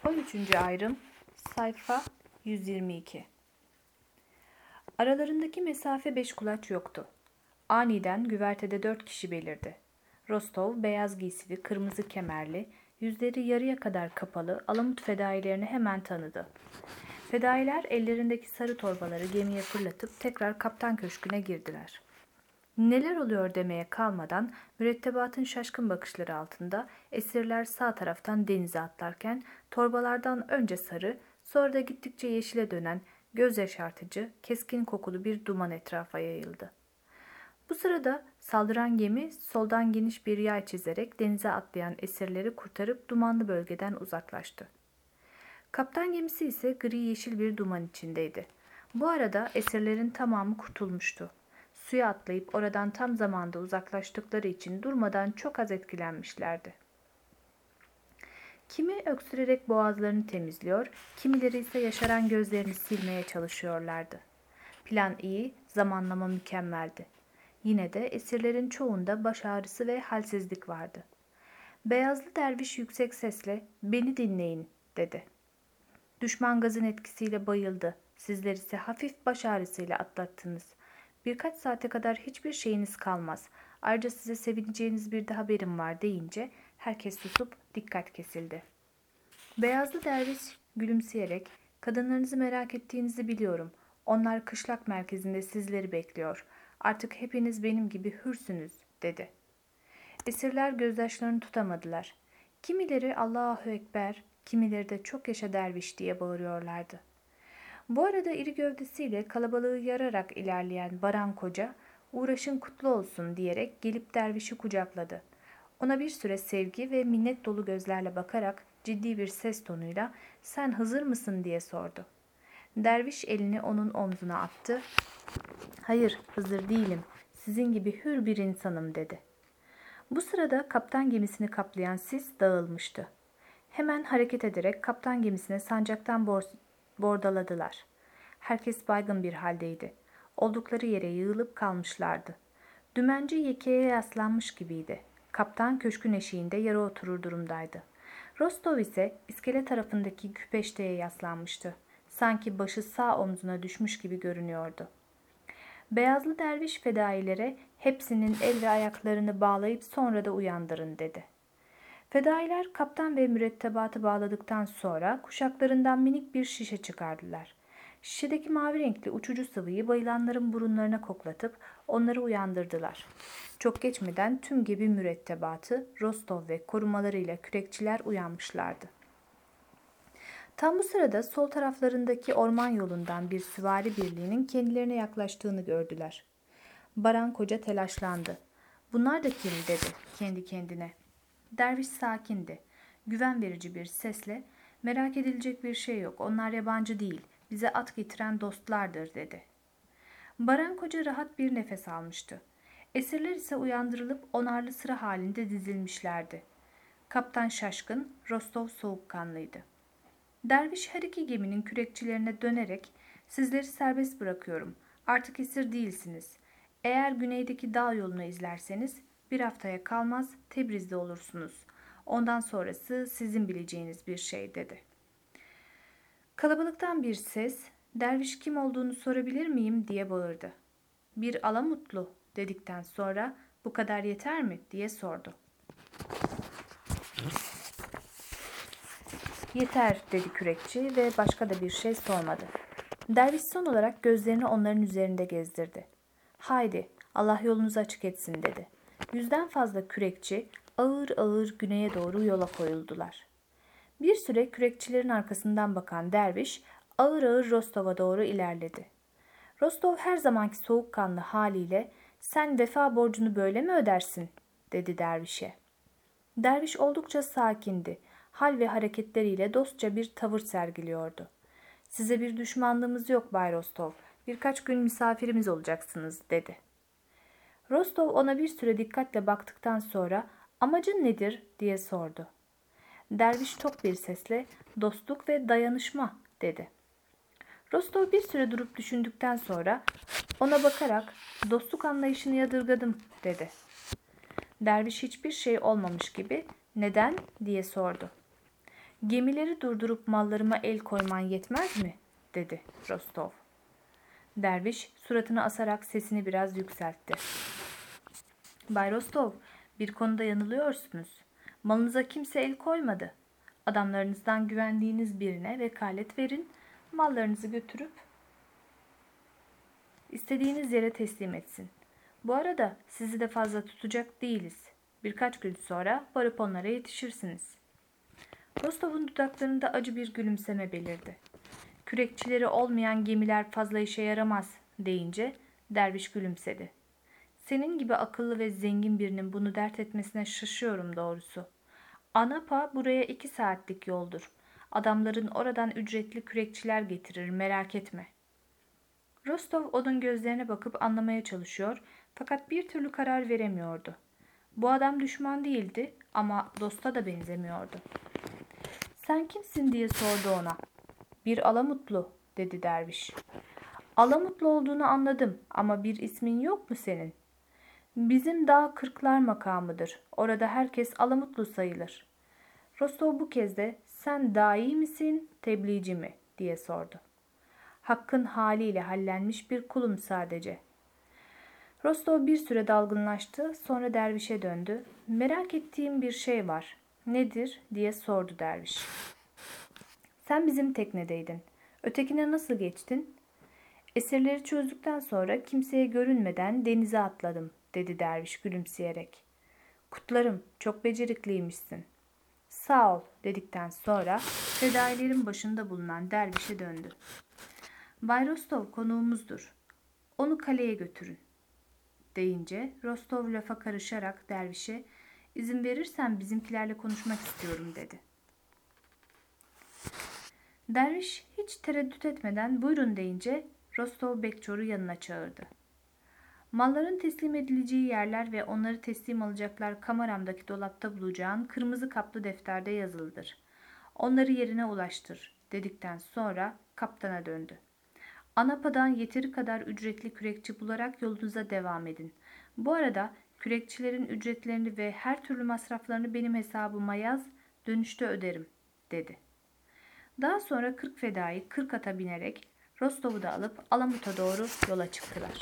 13. ayrım sayfa 122. Aralarındaki mesafe 5 kulaç yoktu. Aniden güvertede 4 kişi belirdi. Rostov beyaz giysili, kırmızı kemerli, yüzleri yarıya kadar kapalı Alamut fedailerini hemen tanıdı. Fedailer ellerindeki sarı torbaları gemiye fırlatıp tekrar kaptan köşküne girdiler. Neler oluyor demeye kalmadan mürettebatın şaşkın bakışları altında esirler sağ taraftan denize atlarken torbalardan önce sarı, sonra da gittikçe yeşile dönen göz yaşartıcı, keskin kokulu bir duman etrafa yayıldı. Bu sırada saldıran gemi soldan geniş bir yay çizerek denize atlayan esirleri kurtarıp dumanlı bölgeden uzaklaştı. Kaptan gemisi ise gri yeşil bir duman içindeydi. Bu arada esirlerin tamamı kurtulmuştu. Suya atlayıp oradan tam zamanda uzaklaştıkları için durmadan çok az etkilenmişlerdi. Kimi öksürerek boğazlarını temizliyor, kimileri ise yaşaran gözlerini silmeye çalışıyorlardı. Plan iyi, zamanlama mükemmeldi. Yine de esirlerin çoğunda baş ağrısı ve halsizlik vardı. Beyazlı derviş yüksek sesle "Beni dinleyin" dedi. Düşman gazın etkisiyle bayıldı. Sizler ise hafif baş ağrısıyla atlattınız. Birkaç saate kadar hiçbir şeyiniz kalmaz. Ayrıca size sevineceğiniz bir de haberim var deyince herkes susup dikkat kesildi. Beyazlı derviş gülümseyerek kadınlarınızı merak ettiğinizi biliyorum. Onlar kışlak merkezinde sizleri bekliyor. Artık hepiniz benim gibi hürsünüz dedi. Esirler gözyaşlarını tutamadılar. Kimileri Allahu Ekber, kimileri de çok yaşa derviş diye bağırıyorlardı. Bu arada iri gövdesiyle kalabalığı yararak ilerleyen Baran Koca, uğraşın kutlu olsun diyerek gelip dervişi kucakladı. Ona bir süre sevgi ve minnet dolu gözlerle bakarak ciddi bir ses tonuyla "Sen Hızır mısın?" diye sordu. Derviş elini onun omzuna attı. "Hayır, Hızır değilim. Sizin gibi hür bir insanım" dedi. Bu sırada kaptan gemisini kaplayan sis dağılmıştı. Hemen hareket ederek kaptan gemisine sancaktan bordaladılar. Herkes baygın bir haldeydi. Oldukları yere yığılıp kalmışlardı. Dümenci yekeye yaslanmış gibiydi. Kaptan köşkün eşiğinde yarı oturur durumdaydı. Rostov ise iskele tarafındaki küpeşteye yaslanmıştı. Sanki başı sağ omzuna düşmüş gibi görünüyordu. Beyazlı derviş fedailere hepsinin el ve ayaklarını bağlayıp sonra da uyandırın dedi. Fedailer kaptan ve mürettebatı bağladıktan sonra kuşaklarından minik bir şişe çıkardılar. Şişedeki mavi renkli uçucu sıvıyı bayılanların burunlarına koklatıp onları uyandırdılar. Çok geçmeden tüm gemi mürettebatı, Rostov ve korumalarıyla kürekçiler uyanmışlardı. Tam bu sırada sol taraflarındaki orman yolundan bir süvari birliğinin kendilerine yaklaştığını gördüler. Baran Koca telaşlandı. "Bunlar da kim?" dedi kendi kendine. Derviş sakindi. Güven verici bir sesle "Merak edilecek bir şey yok. Onlar yabancı değil. Bize at getiren dostlardır" dedi. Baran Koca rahat bir nefes almıştı. Esirler ise uyandırılıp onarlı sıra halinde dizilmişlerdi. Kaptan şaşkın, Rostov soğukkanlıydı. Derviş her iki geminin kürekçilerine dönerek "Sizleri serbest bırakıyorum. Artık esir değilsiniz. Eğer güneydeki dağ yolunu izlerseniz bir haftaya kalmaz Tebriz'de olursunuz. Ondan sonrası sizin bileceğiniz bir şey" dedi. Kalabalıktan bir ses "Derviş kim olduğunu sorabilir miyim?" diye bağırdı. "Bir Alamutlu" dedikten sonra "Bu kadar yeter mi?" diye sordu. "Yeter" dedi kürekçi ve başka da bir şey sormadı. Derviş son olarak gözlerini onların üzerinde gezdirdi. "Haydi, Allah yolunuzu açık etsin" dedi. 100'den fazla kürekçi ağır ağır güneye doğru yola koyuldular. Bir süre kürekçilerin arkasından bakan derviş ağır ağır Rostov'a doğru ilerledi. Rostov her zamanki soğukkanlı haliyle "Sen vefa borcunu böyle mi ödersin?" dedi dervişe. Derviş oldukça sakindi. Hal ve hareketleriyle dostça bir tavır sergiliyordu. "Size bir düşmanlığımız yok Bay Rostov. Birkaç gün misafirimiz olacaksınız" dedi. Rostov ona bir süre dikkatle baktıktan sonra "Amacın nedir?" diye sordu. Derviş tok bir sesle "Dostluk ve dayanışma" dedi. Rostov bir süre durup düşündükten sonra ona bakarak "Dostluk anlayışını yadırgadım" dedi. Derviş hiçbir şey olmamış gibi "Neden?" diye sordu. Gemileri durdurup mallarıma el koyman yetmez mi? Dedi Rostov. Derviş suratını asarak sesini biraz yükseltti. Bay Rostov, bir konuda yanılıyorsunuz. Malınıza kimse el koymadı. Adamlarınızdan güvendiğiniz birine vekalet verin, mallarınızı götürüp istediğiniz yere teslim etsin. Bu arada sizi de fazla tutacak değiliz. Birkaç gün sonra varıp onlara yetişirsiniz. Rostov'un dudaklarında acı bir gülümseme belirdi. Kürekçileri olmayan gemiler fazla işe yaramaz deyince derviş gülümsedi. Senin gibi akıllı ve zengin birinin bunu dert etmesine şaşıyorum doğrusu. Anapa buraya 2 saatlik yoldur. Adamların oradan ücretli kürekçiler getirir, merak etme. Rostov onun gözlerine bakıp anlamaya çalışıyor fakat bir türlü karar veremiyordu. Bu adam düşman değildi ama dosta da benzemiyordu. Sen kimsin diye sordu ona. Bir Alamutlu dedi derviş. Alamutlu olduğunu anladım ama bir ismin yok mu senin? Bizim dağ Kırklar makamıdır. Orada herkes Alamutlu sayılır. Rostov bu kez de sen dahi misin, tebliğci mi diye sordu. Hakkın haliyle hallenmiş bir kulum sadece. Rostov bir süre dalgınlaştı, sonra dervişe döndü. Merak ettiğim bir şey var. Nedir diye sordu derviş. Sen bizim teknedeydin. Ötekine nasıl geçtin? Esirleri çözdükten sonra kimseye görünmeden denize atladım, dedi derviş gülümseyerek. Kutlarım, çok becerikliymişsin. Sağ ol, dedikten sonra fedailerin başında bulunan dervişe döndü. Bay Rostov konuğumuzdur. Onu kaleye götürün, deyince Rostov lafa karışarak dervişe, izin verirsen bizimkilerle konuşmak istiyorum, dedi. Derviş hiç tereddüt etmeden buyurun deyince Rostov Bekçor'u yanına çağırdı. Malların teslim edileceği yerler ve onları teslim alacaklar kameramdaki dolapta bulacağın kırmızı kaplı defterde yazılıdır. Onları yerine ulaştır, dedikten sonra kaptana döndü. Anapa'dan yeteri kadar ücretli kürekçi bularak yolunuza devam edin. Bu arada kürekçilerin ücretlerini ve her türlü masraflarını benim hesabıma yaz, dönüşte öderim, dedi. Daha sonra 40 fedai 40 ata binerek Rostov'u da alıp Alamut'a doğru yola çıktılar.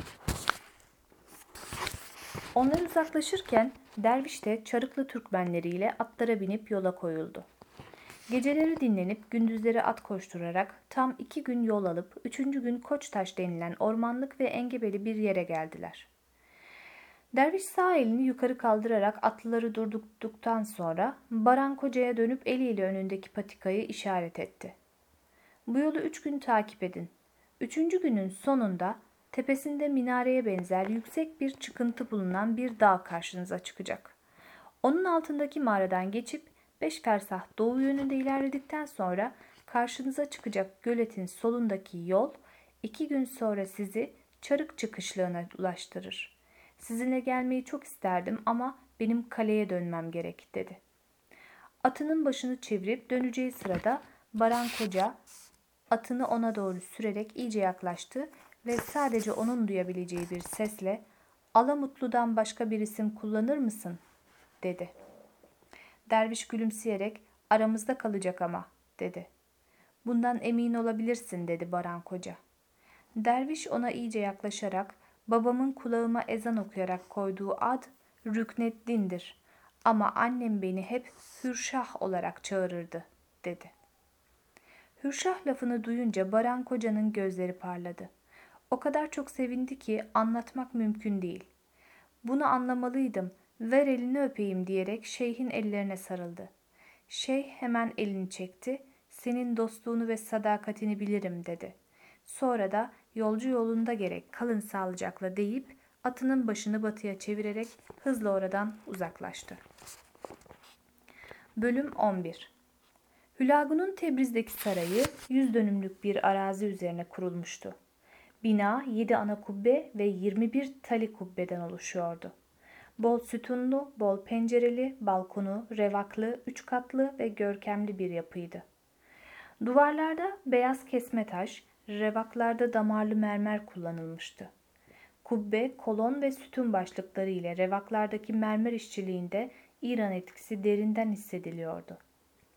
Onlar uzaklaşırken derviş de Çarıklı Türkmenleriyle atlara binip yola koyuldu. Geceleri dinlenip gündüzleri at koşturarak tam 2 gün yol alıp 3. gün Koçtaş denilen ormanlık ve engebeli bir yere geldiler. Derviş sağ elini yukarı kaldırarak atlıları durdurduktan sonra Baran Koca'ya dönüp eliyle önündeki patikayı işaret etti. Bu yolu 3 gün takip edin. 3. günün sonunda tepesinde minareye benzer yüksek bir çıkıntı bulunan bir dağ karşınıza çıkacak. Onun altındaki mağaradan geçip 5 fersah doğu yönünde ilerledikten sonra karşınıza çıkacak göletin solundaki yol 2 gün sonra sizi Çarık çıkışlığına ulaştırır. Sizinle gelmeyi çok isterdim ama benim kaleye dönmem gerek, dedi. Atının başını çevirip döneceği sırada Baran Koca atını ona doğru sürerek iyice yaklaştı ve sadece onun duyabileceği bir sesle "Alamutlu'dan başka bir isim kullanır mısın?" dedi. Derviş gülümseyerek "Aramızda kalacak ama," dedi. "Bundan emin olabilirsin," dedi Baran Koca. Derviş ona iyice yaklaşarak "Babamın kulağıma ezan okuyarak koyduğu ad Rükneddin'dir ama annem beni hep Hürşah olarak çağırırdı," dedi. Hürşah lafını duyunca Baran Koca'nın gözleri parladı. O kadar çok sevindi ki anlatmak mümkün değil. "Bunu anlamalıydım, ver elini öpeyim," diyerek şeyhin ellerine sarıldı. Şeyh hemen elini çekti, "Senin dostluğunu ve sadakatini bilirim," dedi. Sonra da "Yolcu yolunda gerek, kalın sağlıcakla," deyip atının başını batıya çevirerek hızla oradan uzaklaştı. Bölüm 11. Hülagu'nun Tebriz'deki sarayı 100 dönümlük bir arazi üzerine kurulmuştu. Bina 7 ana kubbe ve 21 tali kubbeden oluşuyordu. Bol sütunlu, bol pencereli, balkonu, revaklı, 3 katlı ve görkemli bir yapıydı. Duvarlarda beyaz kesme taş, revaklarda damarlı mermer kullanılmıştı. Kubbe, kolon ve sütun başlıkları ile revaklardaki mermer işçiliğinde İran etkisi derinden hissediliyordu.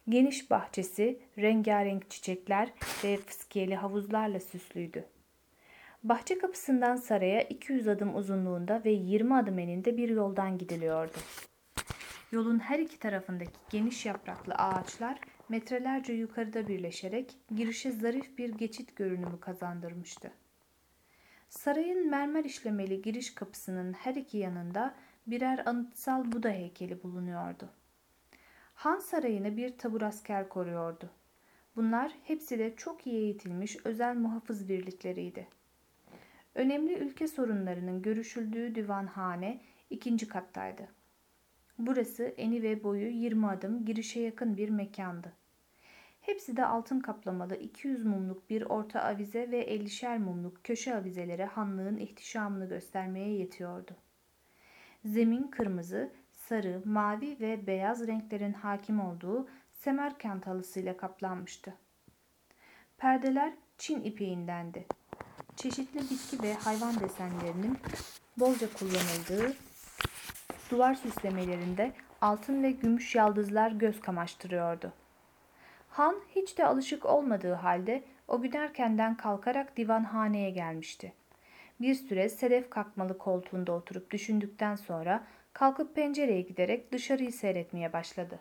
Geniş bahçesi rengarenk çiçekler ve fıskiyeli havuzlarla süslüydü. Bahçe kapısından saraya 200 adım uzunluğunda ve 20 adım eninde bir yoldan gidiliyordu. Yolun her iki tarafındaki geniş yapraklı ağaçlar metrelerce yukarıda birleşerek girişe zarif bir geçit görünümü kazandırmıştı. Sarayın mermer işlemeli giriş kapısının her iki yanında birer anıtsal Buda heykeli bulunuyordu. Han sarayını bir tabur asker koruyordu. Bunlar hepsi de çok iyi eğitilmiş özel muhafız birlikleriydi. Önemli ülke sorunlarının görüşüldüğü divanhane ikinci kattaydı. Burası eni ve boyu 20 adım girişe yakın bir mekandı. Hepsi de altın kaplamalı 200 mumluk bir orta avize ve 50'şer mumluk köşe avizelere hanlığın ihtişamını göstermeye yetiyordu. Zemin kırmızı, sarı, mavi ve beyaz renklerin hakim olduğu Semerkant halısıyla kaplanmıştı. Perdeler Çin ipeğindendi. Çeşitli bitki ve hayvan desenlerinin bolca kullanıldığı duvar süslemelerinde altın ve gümüş yaldızlar göz kamaştırıyordu. Han hiç de alışık olmadığı halde o gün erkenden kalkarak divanhaneye gelmişti. Bir süre sedef kalkmalı koltuğunda oturup düşündükten sonra kalkıp pencereye giderek dışarıyı seyretmeye başladı.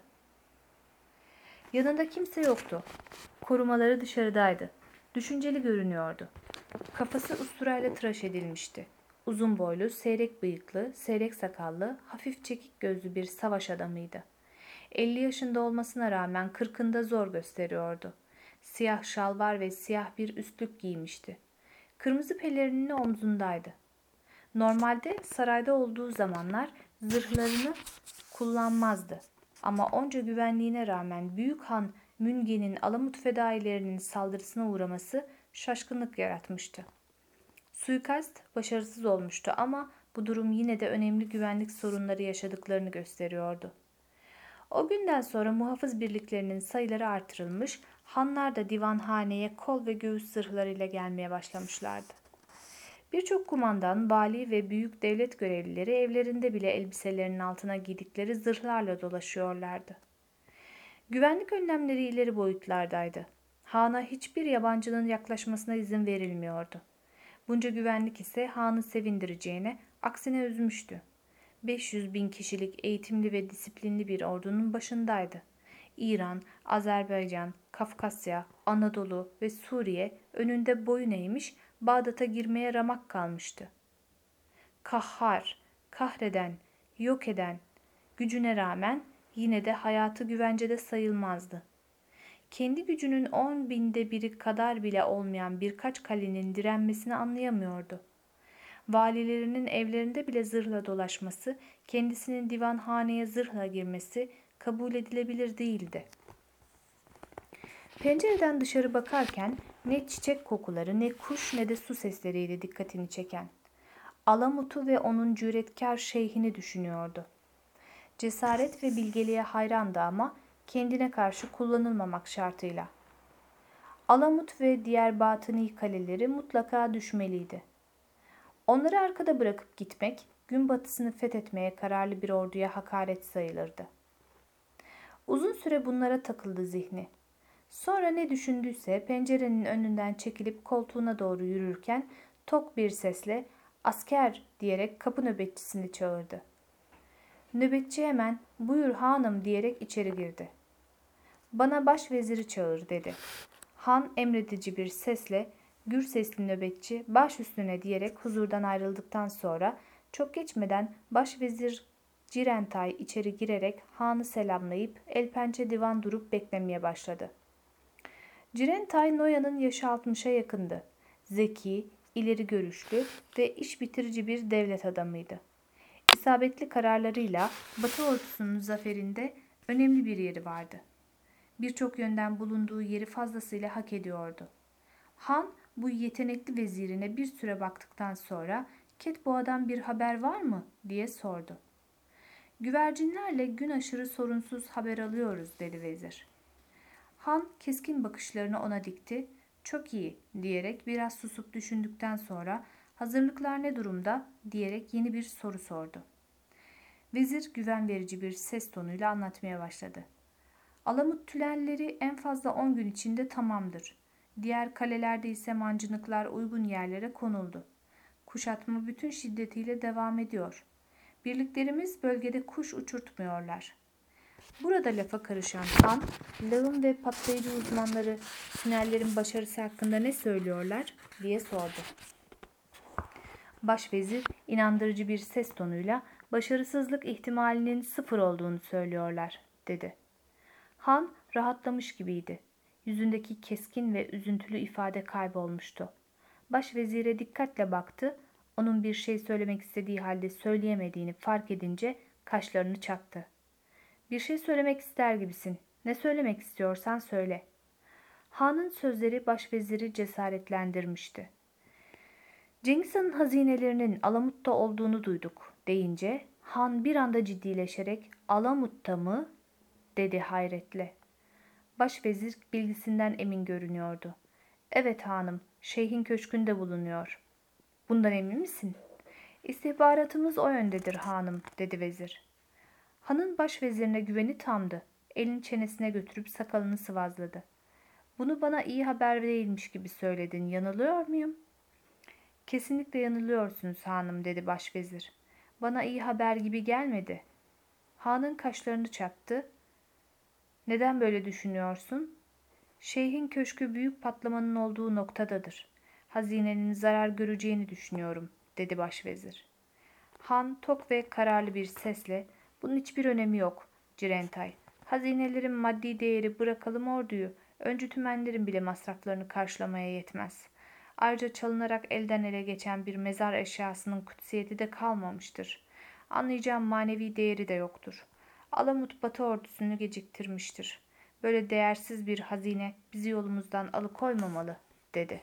Yanında kimse yoktu. Korumaları dışarıdaydı. Düşünceli görünüyordu. Kafası usturayla tıraş edilmişti. Uzun boylu, seyrek bıyıklı, seyrek sakallı, hafif çekik gözlü bir savaş adamıydı. 50 yaşında olmasına rağmen 40'ında zor gösteriyordu. Siyah şalvar ve siyah bir üstlük giymişti. Kırmızı pelerinini omzundaydı. Normalde sarayda olduğu zamanlar zırhlarını kullanmazdı. Ama onca güvenliğine rağmen Büyük Han Münge'nin Alamut fedailerinin saldırısına uğraması şaşkınlık yaratmıştı. Suikast başarısız olmuştu ama bu durum yine de önemli güvenlik sorunları yaşadıklarını gösteriyordu. O günden sonra muhafız birliklerinin sayıları artırılmış, hanlar da divanhaneye kol ve göğüs zırhlarıyla gelmeye başlamışlardı. Birçok kumandan, vali ve büyük devlet görevlileri evlerinde bile elbiselerinin altına giydikleri zırhlarla dolaşıyorlardı. Güvenlik önlemleri ileri boyutlardaydı. Han'a hiçbir yabancının yaklaşmasına izin verilmiyordu. Bunca güvenlik ise Han'ı sevindireceğine, aksine üzmüştü. 500 bin kişilik eğitimli ve disiplinli bir ordunun başındaydı. İran, Azerbaycan, Kafkasya, Anadolu ve Suriye önünde boyun eğmiş, Bağdat'a girmeye ramak kalmıştı. Kahhar, kahreden, yok eden gücüne rağmen yine de hayatı güvencede sayılmazdı. Kendi gücünün 10 binde biri kadar bile olmayan birkaç kalenin direnmesini anlayamıyordu. Valilerinin evlerinde bile zırhla dolaşması, kendisinin divanhaneye zırhla girmesi kabul edilebilir değildi. Pencereden dışarı bakarken ne çiçek kokuları, ne kuş ne de su sesleriydi dikkatini çeken. Alamut'u ve onun cüretkar şeyhini düşünüyordu. Cesaret ve bilgeliğe hayrandı ama kendine karşı kullanılmamak şartıyla. Alamut ve diğer batıni kaleleri mutlaka düşmeliydi. Onları arkada bırakıp gitmek, gün batısını fethetmeye kararlı bir orduya hakaret sayılırdı. Uzun süre bunlara takıldı zihni. Sonra ne düşündüyse pencerenin önünden çekilip koltuğuna doğru yürürken tok bir sesle "Asker!" diyerek kapı nöbetçisini çağırdı. Nöbetçi hemen "Buyur hanım" diyerek içeri girdi. "Bana başveziri çağır" dedi. Han emredici bir sesle gür sesli nöbetçi baş üstüne diyerek huzurdan ayrıldıktan sonra çok geçmeden başvezir Cirentay içeri girerek Han'ı selamlayıp el pençe divan durup beklemeye başladı. Cirentay Noyan'ın yaşı 60'a yakındı. Zeki, ileri görüşlü ve iş bitirici bir devlet adamıydı. İsabetli kararlarıyla Batı ordusunun zaferinde önemli bir yeri vardı. Birçok yönden bulunduğu yeri fazlasıyla hak ediyordu. Han bu yetenekli vezirine bir süre baktıktan sonra "Ketboğa'dan bir haber var mı?" diye sordu. "Güvercinlerle gün aşırı sorunsuz haber alıyoruz" dedi vezir. Han keskin bakışlarını ona dikti. "Çok iyi" diyerek biraz susup düşündükten sonra "Hazırlıklar ne durumda?" diyerek yeni bir soru sordu. Vezir güven verici bir ses tonuyla anlatmaya başladı. Alamut tünelleri en fazla 10 gün içinde tamamdır. Diğer kalelerde ise mancınıklar uygun yerlere konuldu. Kuşatma bütün şiddetiyle devam ediyor. Birliklerimiz bölgede kuş uçurtmuyorlar. Burada lafa karışan Han, lağım ve patlayıcı uzmanları tünellerin başarısı hakkında ne söylüyorlar diye sordu. Başvezir inandırıcı bir ses tonuyla başarısızlık ihtimalinin 0 olduğunu söylüyorlar, dedi. Han rahatlamış gibiydi. Yüzündeki keskin ve üzüntülü ifade kaybolmuştu. Başvezire dikkatle baktı. Onun bir şey söylemek istediği halde söyleyemediğini fark edince kaşlarını çattı. Bir şey söylemek ister gibisin. Ne söylemek istiyorsan söyle. Han'ın sözleri başveziri cesaretlendirmişti. Cengiz Han'ın hazinelerinin Alamut'ta olduğunu duyduk deyince Han bir anda ciddileşerek Alamut'ta mı dedi hayretle. Başvezir bilgisinden emin görünüyordu. Evet hanım, şeyhin köşkünde bulunuyor. Bundan emin misin? İstihbaratımız o yöndedir hanım, dedi vezir. Hanın başvezirine güveni tamdı. Elini çenesine götürüp sakalını sıvazladı. Bunu bana iyi haber değilmiş gibi söyledin. Yanılıyor muyum? Kesinlikle yanılıyorsunuz hanım, dedi başvezir. Bana iyi haber gibi gelmedi. Hanın kaşlarını çattı. Neden böyle düşünüyorsun? Şeyhin köşkü büyük patlamanın olduğu noktadadır. Hazinenin zarar göreceğini düşünüyorum, dedi başvezir. Han tok ve kararlı bir sesle, bunun hiçbir önemi yok, Cirentay. Hazinelerin maddi değeri bırakalım orduyu, öncü tümenlerin bile masraflarını karşılamaya yetmez. Ayrıca çalınarak elden ele geçen bir mezar eşyasının kutsiyeti de kalmamıştır. Anlayacağım manevi değeri de yoktur. Alamut Batı ordusunu geciktirmiştir. Böyle değersiz bir hazine bizi yolumuzdan alıkoymamalı, dedi.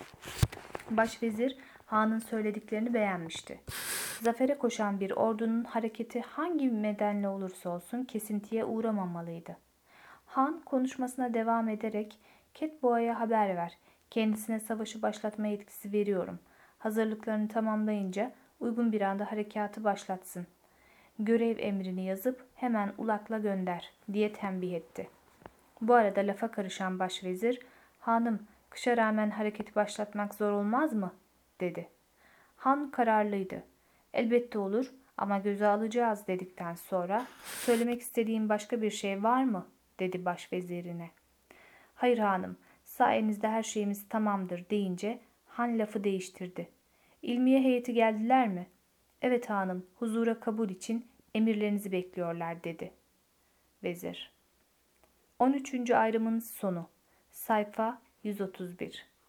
Başvezir Han'ın söylediklerini beğenmişti. Zafere koşan bir ordunun hareketi hangi nedenle olursa olsun kesintiye uğramamalıydı. Han konuşmasına devam ederek Ketboğa'ya haber ver. Kendisine savaşı başlatma yetkisi veriyorum. Hazırlıklarını tamamlayınca uygun bir anda harekatı başlatsın. Görev emrini yazıp hemen Ulak'la gönder diye tembih etti. Bu arada lafa karışan başvezir, hanım kışa rağmen hareketi başlatmak zor olmaz mı? Dedi. Han kararlıydı. Elbette olur ama göze alacağız dedikten sonra söylemek istediğin başka bir şey var mı? Dedi başvezirine. Hayır hanım, sayenizde her şeyimiz tamamdır deyince Han lafı değiştirdi. İlmiye heyeti geldiler mi? Evet hanım, huzura kabul için emirlerinizi bekliyorlar, dedi vezir. 13. ayrımın sonu. Sayfa 131.